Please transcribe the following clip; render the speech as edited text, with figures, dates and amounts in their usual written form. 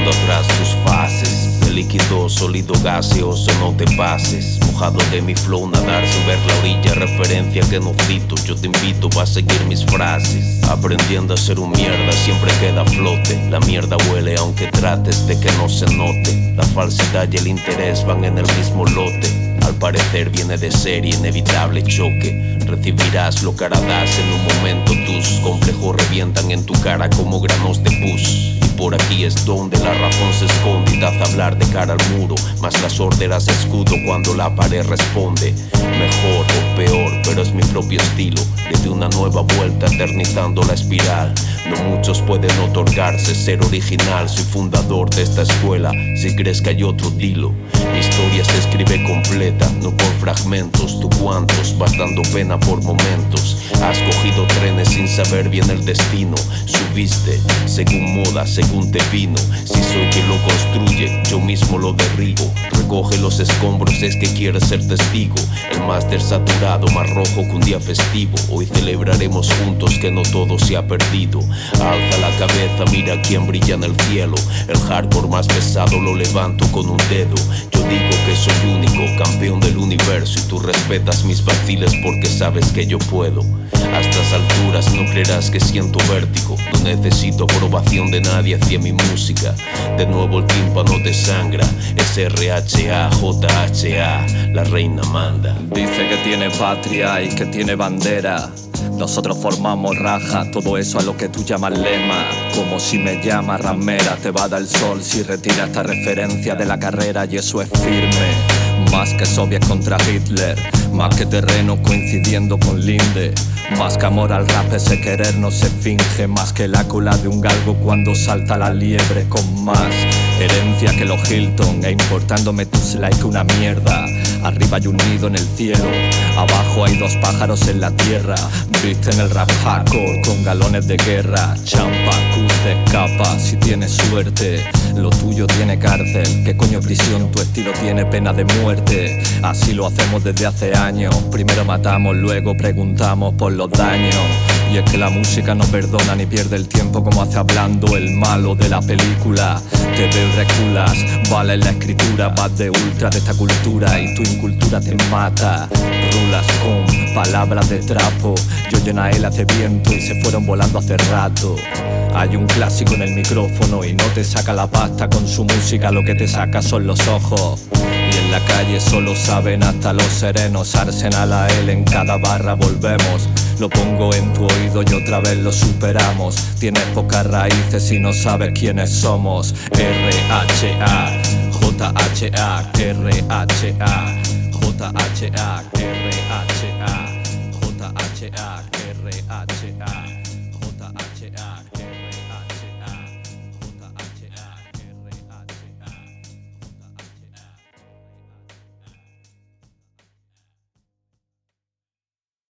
dejando atrás tus fases. De líquido, sólido, gaseoso, no te pases. Mojado de mi flow, nadar sin ver la orilla. Referencia que no cito, yo te invito a seguir mis frases. Aprendiendo a ser un mierda, siempre queda a flote. La mierda huele aunque trates de que no se note. La falsedad y el interés van en el mismo lote. Al parecer viene de serie, inevitable choque. Recibirás lo que harás en un momento. Tus complejos revientan en tu cara como granos de pus. Y por aquí es donde la razón se esconde y te hace hablar de cara al muro. Más las órdenes escudo cuando la pared responde. Mejor o peor, pero es mi propio estilo. Desde una nueva vuelta eternizando la espiral. No muchos pueden otorgarse ser original. Soy fundador de esta escuela, si crees que hay otro dilo. Mi historia se escribe completa, no por fragmentos. Tú cuántos, vas dando pena por momentos. Has cogido trenes sin saber bien el destino. Subiste según moda, según te vino. Si soy quien lo construye, yo mismo lo derribo. Recoge los escombros, es que quieres ser testigo. El máster saturado, más rojo que un día festivo. Hoy celebraremos juntos que no todo se ha perdido. Alza la cabeza, mira quién brilla en el cielo. El hardcore más pesado lo levanto con un dedo. Yo digo que soy único, campeón del universo. Y tú respetas mis vaciles porque sabes que yo puedo. A estas alturas no creerás que siento vértigo. No necesito aprobación de nadie hacia mi música. De nuevo el tímpano te sangra. SRHA, JHA, la reina manda. Dice que tiene patria y que tiene bandera. Nosotros formamos raja, todo eso a lo que tú llamas lema. Como si me llamas ramera, te va a dar el sol si retira esta referencia de la carrera. Y eso es firme, más que Soviet contra Hitler. Más que terreno coincidiendo con Linde. Más que amor al rap, ese querer no se finge. Más que la cola de un galgo cuando salta la liebre. Con más herencia que los Hilton, e importándome tus likes una mierda. Arriba hay un nido en el cielo, abajo hay dos pájaros en la tierra. Viste en el rap hardcore con galones de guerra. Champa, cruces, capa, si tienes suerte. Lo tuyo tiene cárcel, ¿qué coño prisión? Tu estilo tiene pena de muerte. Así lo hacemos desde hace años. Primero matamos, luego preguntamos por los daños. Y es que la música no perdona ni pierde el tiempo como hace hablando el malo de la película. Te veo y reculas, vale la escritura, vas de ultra de esta cultura y tu incultura te mata. Rulas con palabras de trapo, yo llena él hace viento y se fueron volando hace rato. Hay un clásico en el micrófono y no te saca la pasta con su música, lo que te saca son los ojos. Y en la calle solo saben hasta los serenos, Arsenal a él en cada barra volvemos. Lo pongo en tu oído y otra vez lo superamos. Tienes pocas raíces y no sabes quiénes somos. R-H-A, J-H-A, R-H-A, J-H-A, R-H-A, J-H-A, R-H-A.